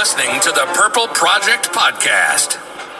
listening to the Purple Project Podcast.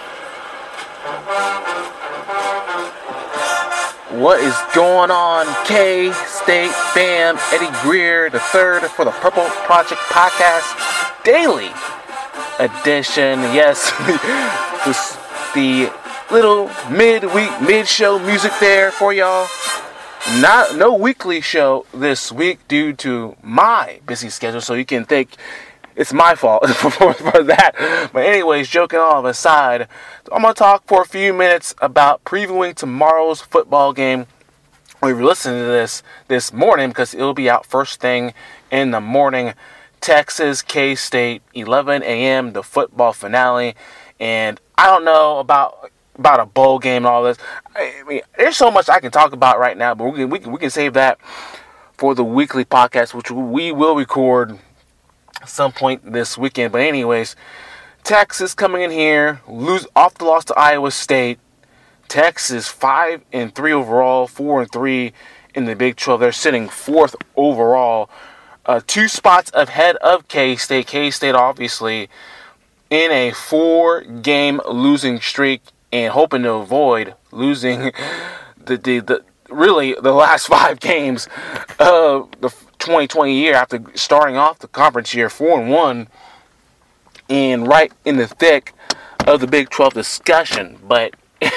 What is going on, K-State fam? Eddie Greer the third for the Purple Project Podcast Daily Edition. Yes, the little mid-show music there for y'all. No weekly show this week due to my busy schedule, so you can think it's my fault for that. But anyways, joking all aside, I'm going to talk for a few minutes about previewing tomorrow's football game. If you're listening to this morning, because it'll be out first thing in the morning, Texas K-State, 11 a.m., the football finale. And I don't know about a bowl game and all this. I mean, there's so much I can talk about right now, but we can save that for the weekly podcast, which we will record at some point this weekend. But anyways, Texas coming in here, off the loss to Iowa State. Texas 5-3 overall, 4-3 in the Big 12. They're sitting fourth overall, 2 spots ahead of K-State. K-State obviously in a 4-game losing streak, and hoping to avoid losing the last 5 games of the 2020 year after starting off the conference year 4-1 and right in the thick of the Big 12 discussion. But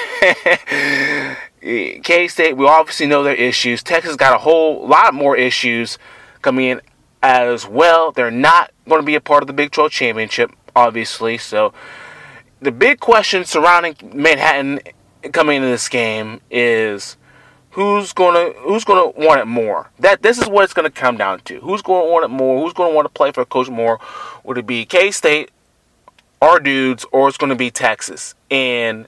K-State, we obviously know their issues. Texas got a whole lot more issues coming in as well. They're not going to be a part of the Big 12 championship, obviously, so the big question surrounding Manhattan coming into this game is who's gonna want it more. This is what it's gonna come down to. Who's gonna want it more? Who's gonna want to play for Coach more? Would it be K-State, our dudes, or it's gonna be Texas? And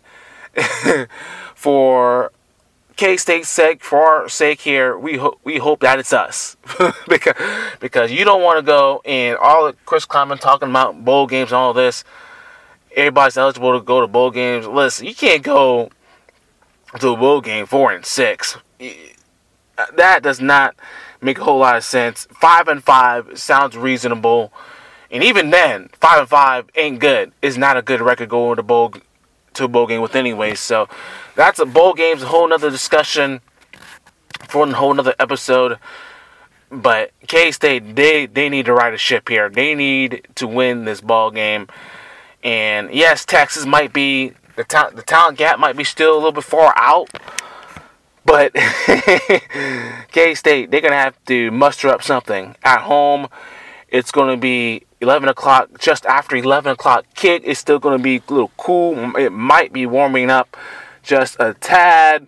for K-State's sake, for our sake here, we hope that it's us because you don't want to go and all the Chris Kleiman talking about bowl games and all this. Everybody's eligible to go to bowl games. Listen, you can't go to a bowl game 4-6. That does not make a whole lot of sense. 5-5 sounds reasonable, and even then, 5-5 ain't good. It's not a good record going to a bowl game with anyway. So that's a bowl game's a whole nother discussion for a whole nother episode. But K-State, they need to ride a ship here. They need to win this ball game. And yes, Texas might be, the talent gap might be still a little bit far out. But K-State, they're going to have to muster up something. At home, it's going to be 11 o'clock, just after 11 o'clock kick. It's still going to be a little cool. It might be warming up just a tad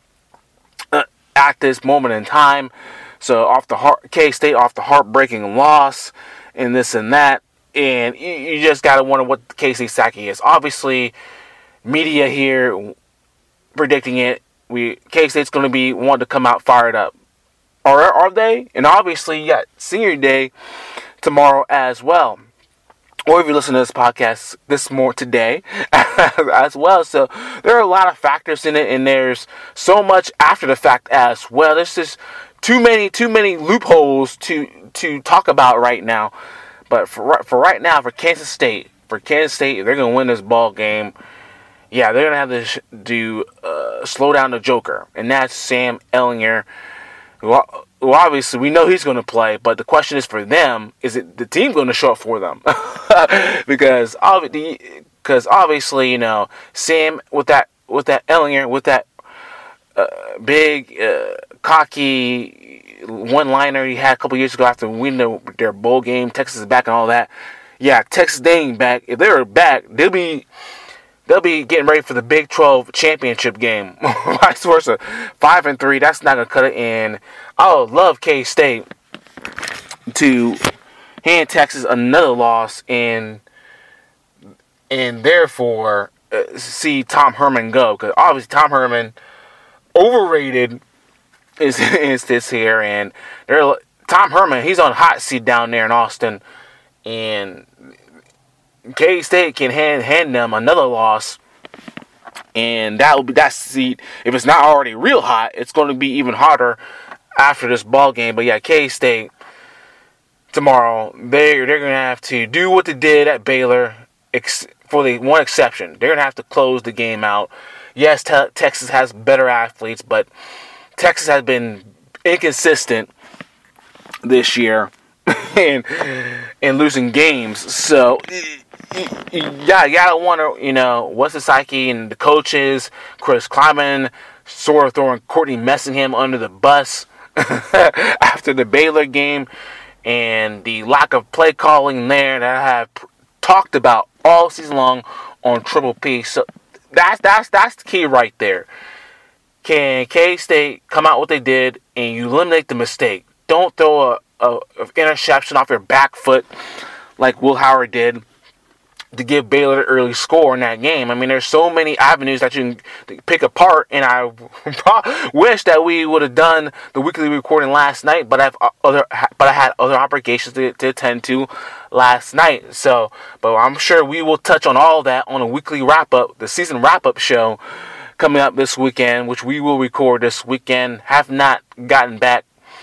at this moment in time. So K-State off the heartbreaking loss and this and that. And you just got to wonder what the K-State Saki is. Obviously, media here predicting it. K-State's going to be wanting to come out fired up. Are they? And obviously, you got Senior Day tomorrow as well. Or if you listen to this podcast today as well. So there are a lot of factors in it, and there's so much after the fact as well. There's just too many loopholes to talk about right now. But for right now, for Kansas State, if they're going to win this ball game, yeah, they're going to have to slow down the Joker. And that's Sam Ehlinger, who obviously we know he's going to play. But the question is for them, is it the team going to show up for them? because obviously, you know, Sam with that Ehlinger, with that big, cocky one-liner he had a couple years ago after winning their bowl game, Texas is back and all that. Yeah, Texas, they ain't back. If they were back, they'll be getting ready for the Big 12 championship game. Vice versa. 5-3, that's not going to cut it in. I would love K-State to hand Texas another loss and therefore see Tom Herman go. Because obviously Tom Herman, overrated is this here, and Tom Herman, he's on hot seat down there in Austin, and K-State can hand them another loss, and that seat, if it's not already real hot, it's going to be even hotter after this ball game. But yeah, K-State, tomorrow, they're going to have to do what they did at Baylor, for the one exception. They're going to have to close the game out. Yes, Texas has better athletes, but Texas has been inconsistent this year and losing games. So, you gotta wonder, what's the psyche and the coaches, Chris Kleiman, sort of throwing Courtney Messingham under the bus after the Baylor game, and the lack of play calling there that I have talked about all season long on Triple P. So that's the key right there. Can K-State come out what they did and you eliminate the mistake? Don't throw a interception off your back foot like Will Howard did to give Baylor the early score in that game. I mean, there's so many avenues that you can pick apart, and I wish that we would have done the weekly recording last night, but I had other obligations to attend to last night. So, but I'm sure we will touch on all that on a weekly wrap-up, the season wrap-up show coming up this weekend, which we will record this weekend. Have not gotten back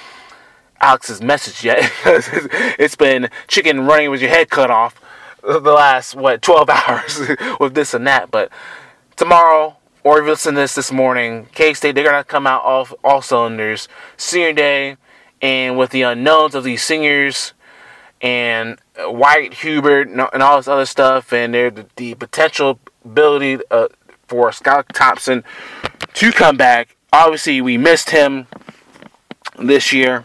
Alex's message yet. It's been chicken running with your head cut off the last 12 hours with this and that. But tomorrow, or if you listen to this morning, K-State, they're gonna come out off all cylinders. Senior day, and with the unknowns of these seniors and White, Hubert, and all this other stuff, and the potential ability for Scott Thompson to come back. Obviously, we missed him this year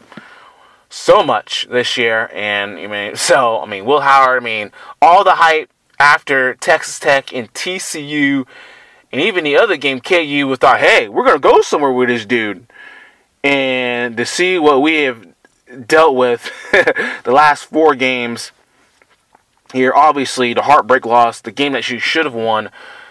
so much this year, and Will Howard, all the hype after Texas Tech and TCU, and even the other game, KU, we thought, hey, we're gonna go somewhere with this dude, and to see what we have dealt with the last 4 games here, obviously the heartbreak loss, the game that you should have won,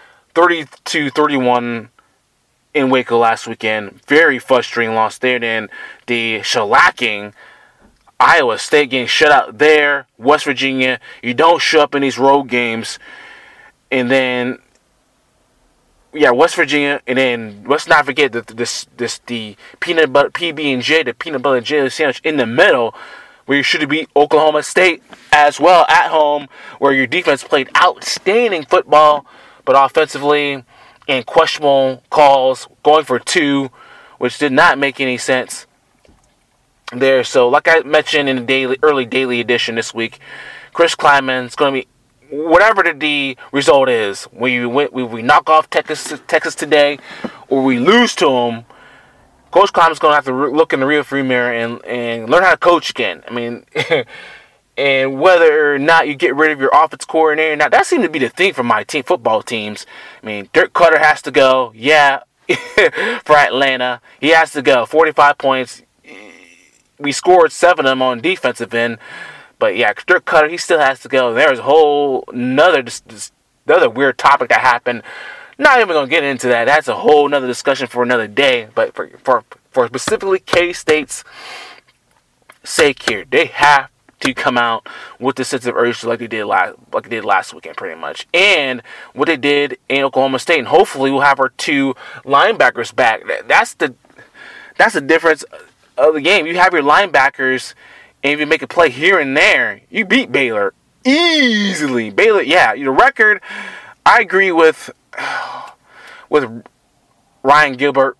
32-31 in Waco last weekend, very frustrating loss there. Then the shellacking, Iowa State getting shut out there, West Virginia, you don't show up in these road games, and then West Virginia, and then let's not forget the peanut butter PB&J, the peanut butter and jelly sandwich in the middle, where you should have beat Oklahoma State as well at home, where your defense played outstanding football, but offensively and questionable calls, going for 2, which did not make any sense there. So, like I mentioned in the early daily edition this week, Chris Kleiman's going to be, whatever the result is, when we knock off Texas today, or we lose to them, Coach Kleiman's going to have to look in the rearview mirror and learn how to coach again. And whether or not you get rid of your offense coordinator, now that seemed to be the thing for my football teams. Dirk Cutter has to go, for Atlanta. He has to go. 45 points. We scored 7 of them on defensive end. But Dirk Cutter, he still has to go. There's a whole another weird topic that happened. Not even going to get into that. That's a whole nother discussion for another day. But for specifically K-State's sake here, they have to come out with the sense of urgency like they did last weekend, pretty much, and what they did in Oklahoma State. And hopefully, we'll have our 2 linebackers back. That's the difference of the game. You have your linebackers, and if you make a play here and there, you beat Baylor easily. Baylor, your record. I agree with Ryan Gilbert.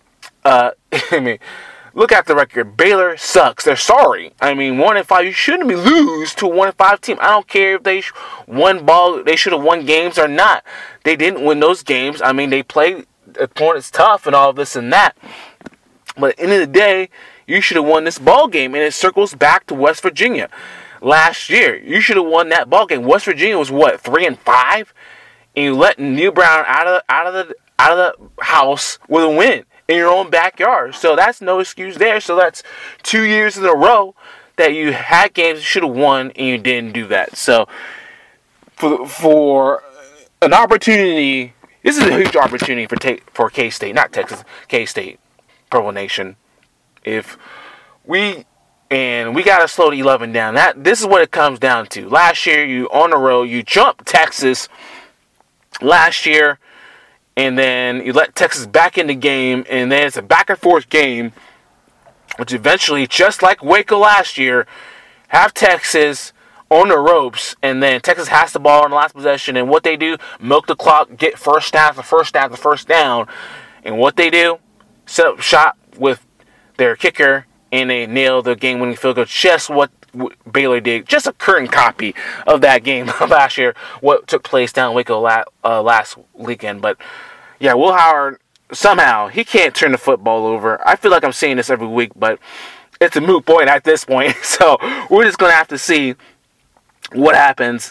Look at the record. Baylor sucks. They're sorry. 1-5. You shouldn't lose to a 1-5 team. I don't care if they they should have won games or not. They didn't win those games. They played opponents tough and all this and that. But at the end of the day, you should have won this ball game, and it circles back to West Virginia last year. You should have won that ball game. West Virginia was 3-5, and you let Neil Brown out of the house with a win in your own backyard. So that's no excuse there. So that's 2 years in a row that you had games you should have won and you didn't do that. So for an opportunity, this is a huge opportunity for K-State, not Texas, K-State, Purple Nation. If we got to slow the 11 down. This is what it comes down to. Last year, you on the road, you jumped Texas last year, and then you let Texas back in the game, and then it's a back and forth game, which eventually, just like Waco last year, have Texas on the ropes, and then Texas has the ball in the last possession, and what they do, milk the clock, get first down, and what they do, set up shot with their kicker, and they nail the game-winning field goal, just what Baylor did, just a current copy of that game last year, what took place down in Waco last weekend. But yeah, Will Howard, somehow, he can't turn the football over. I feel like I'm saying this every week, but it's a moot point at this point, so we're just going to have to see what happens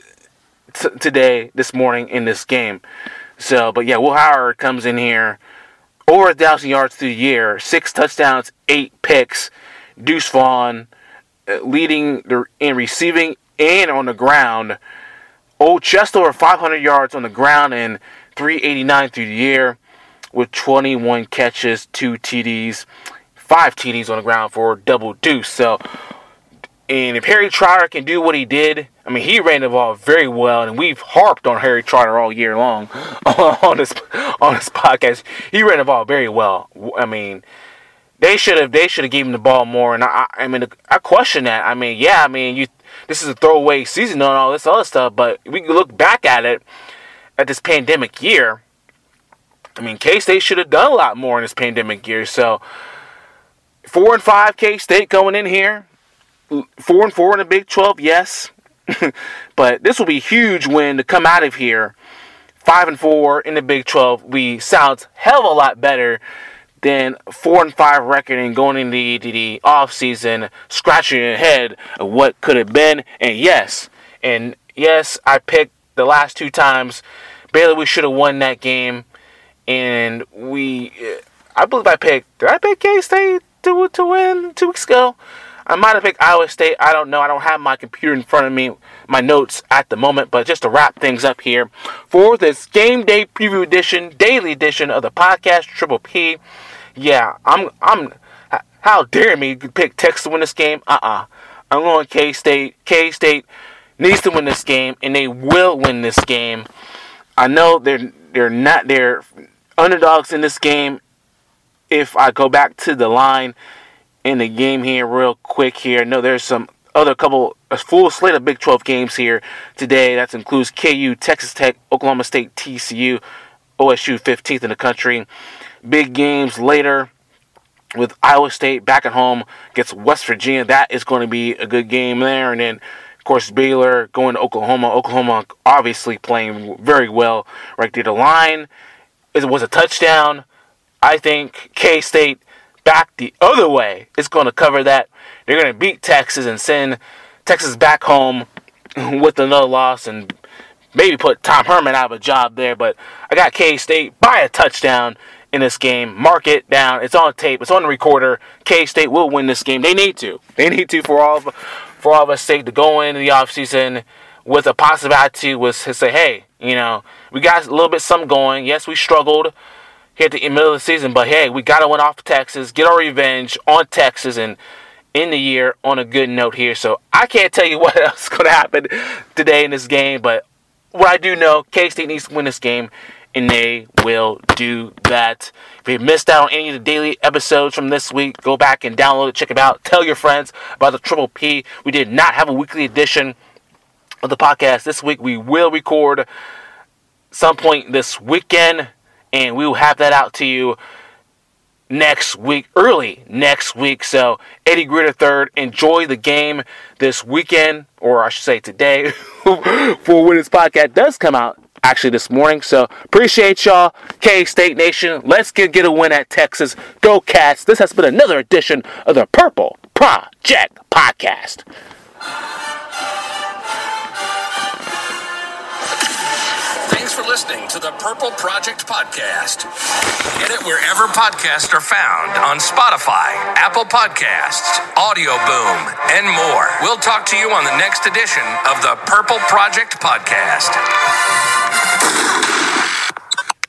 today, this morning, in this game. So, but yeah, Will Howard comes in here, over 1,000 yards through the year, 6 touchdowns, 8 picks. Deuce Vaughn leading in receiving and on the ground. Just over 500 yards on the ground and 389 through the year with 21 catches, 2 TDs, 5 TDs on the ground for double deuce. So, and if Harry Trotter can do what he did, I mean, he ran the ball very well, and we've harped on Harry Trotter all year long on this podcast. He ran the ball very well. I mean, they should have given him the ball more, and I question that. I mean, this is a throwaway season and all this other stuff, but we can look back at it at this pandemic year. I mean, K-State should have done a lot more in this pandemic year. So 4-5 K-State going in here. 4-4 in the Big 12, yes. But this will be a huge win to come out of here. 5-4 in the Big 12 sounds hell of a lot better than 4-5 record and going into the offseason, scratching your head of what could have been. And yes, I picked the last 2 times. Baylor, we should have won that game. And I believe did I pick K-State to win 2 weeks ago? I might have picked Iowa State. I don't know. I don't have my computer in front of me, my notes at the moment. But just to wrap things up here, for this game day preview edition, daily edition of the podcast, Triple P. Yeah, how dare me pick Texas to win this game? I'm going K-State. K-State needs to win this game, and they will win this game. I know they're underdogs in this game. If I go back to the line in the game here real quick here. No, there's some other a full slate of Big 12 games here today. That includes KU, Texas Tech, Oklahoma State, TCU, OSU 15th in the country. Big games later with Iowa State back at home against West Virginia. That is going to be a good game there. And then, of course, Baylor going to Oklahoma. Oklahoma obviously playing very well right there. The line was a touchdown. I think K-State back the other way is going to cover that. They're going to beat Texas and send Texas back home with another loss and maybe put Tom Herman out of a job there. But I got K-State by a touchdown in this game. Mark it down. It's on tape. It's on the recorder. K-State will win this game. They need to. They need to for all of us sake to go into the offseason with a positive attitude was to say, hey, we got a little bit something going. Yes, we struggled here at the middle of the season, but hey, we got to win off Texas, get our revenge on Texas, and end the year on a good note here. So I can't tell you what else is going to happen today in this game, but what I do know, K-State needs to win this game, and they will do that. If you missed out on any of the daily episodes from this week, go back and download it, check it out. Tell your friends about the Triple P. We did not have a weekly edition of the podcast this week. We will record some point this weekend, and we will have that out to you early next week. So, Eddie Greer III, enjoy the game this weekend, or I should say today, for when this podcast does come out, actually this morning. So, appreciate y'all, K-State Nation. Let's get a win at Texas. Go Cats. This has been another edition of the Purple Project Podcast. Thanks for listening to the Purple Project Podcast. Get it wherever podcasts are found on Spotify, Apple Podcasts, Audio Boom, and more. We'll talk to you on the next edition of the Purple Project Podcast.